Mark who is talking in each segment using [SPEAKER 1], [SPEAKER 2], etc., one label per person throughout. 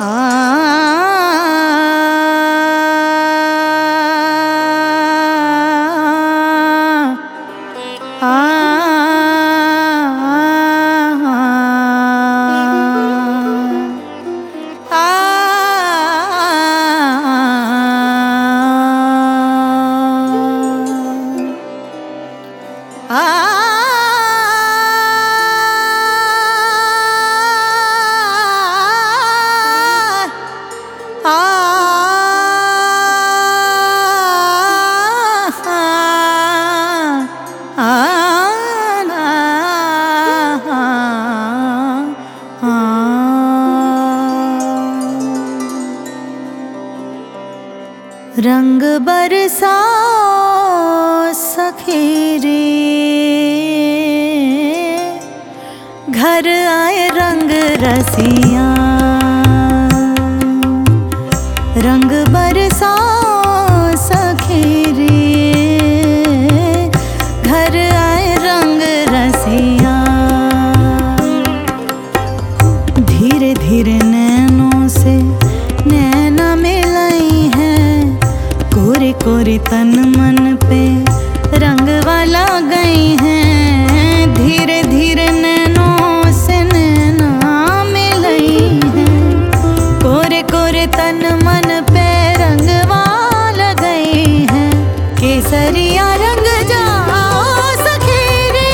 [SPEAKER 1] रंग बरसाओ सखी रे, घर आए रंग रसिया। रंग बरसाओ सखी रे, घर आए रंग रसिया। धीरे धीरे नैनों से नैना मिलाई है, कोरे कोरे तन मन पे रंग वाला गई हैं। धीरे धीरे नैनों से नैना मिलाई है, कोरे कोरे तन मन पे रंग वाला गई है। केसरिया रंग जाओ सखी रे,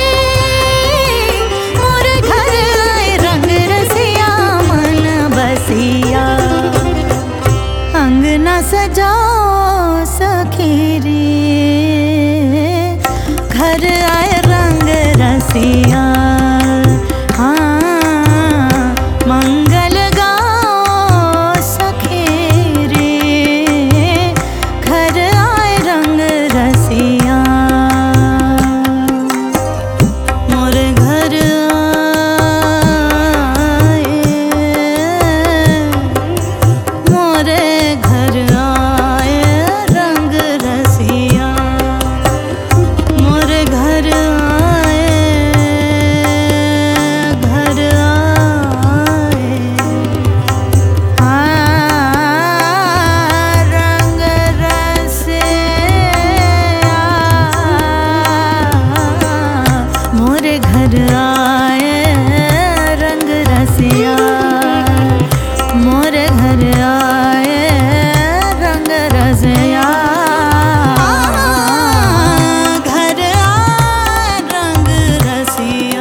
[SPEAKER 1] मोरे घर आए रंग रसिया। मन बसिया अंगना सजाओ सखी रे, घर आए रंग रसिया। हाँ मंगल गाओ सखी रे, घर आए रंग रसिया। मोरे घर आए, मोरे घर आए रंग रसिया। मोरे घर आए, घर आए, रंग रसिया। मोरे घर आए रंग रसिया, मोरे घर आए रंग रसिया। घर आए रंग रसिया।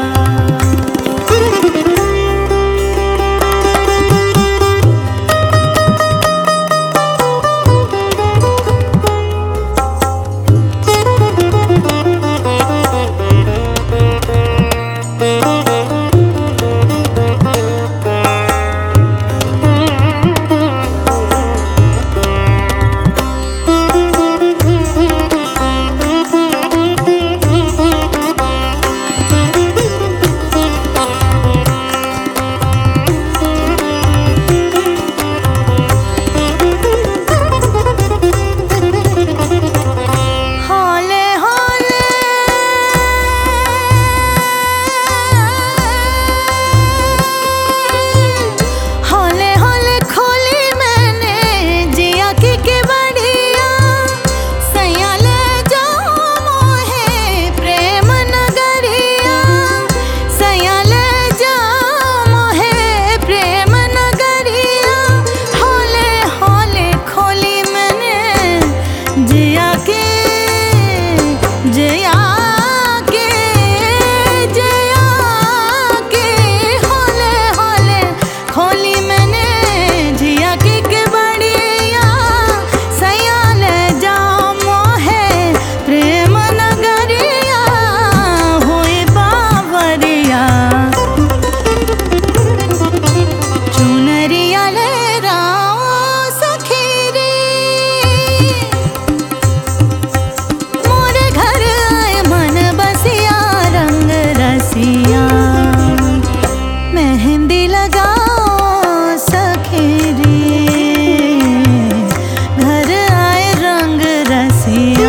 [SPEAKER 1] मेहंदी लगाओ सखी रे, घर आए रंग रसिया।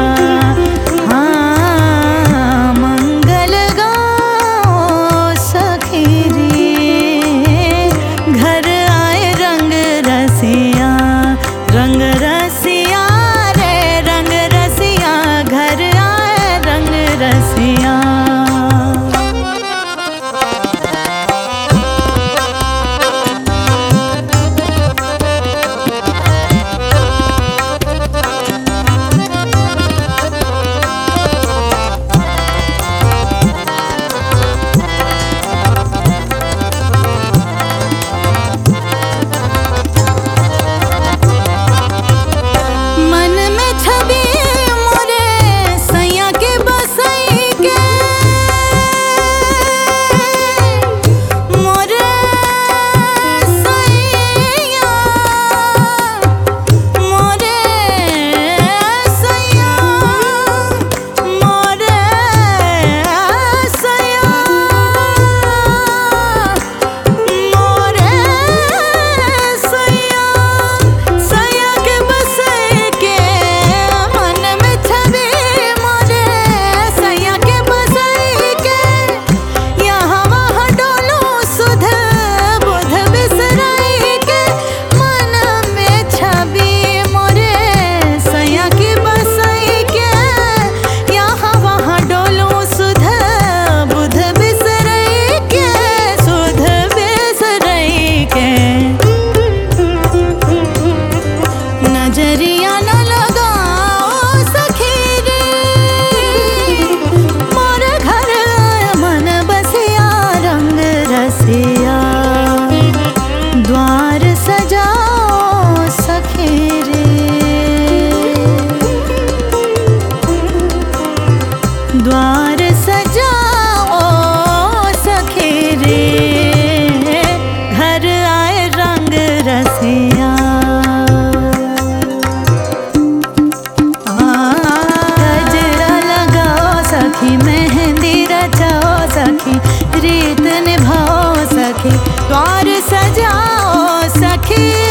[SPEAKER 1] हाँ मंगल गाओ सखी रे, घर आए के